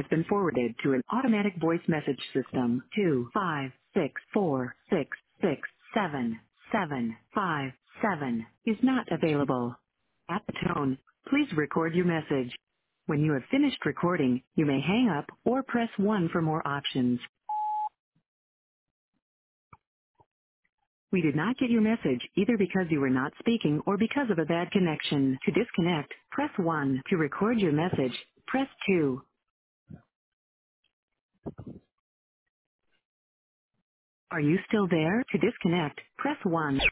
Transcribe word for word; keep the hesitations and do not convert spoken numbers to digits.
been forwarded to an automatic voice message system. Two five six four six six seven seven five seven is not available. At the tone, please record your message. When you have finished recording, you may hang up or press one for more options. We did not get your message either because you were not speaking or because of a bad connection. To disconnect, press one. To record your message, press two. Are you still there? To disconnect, press one.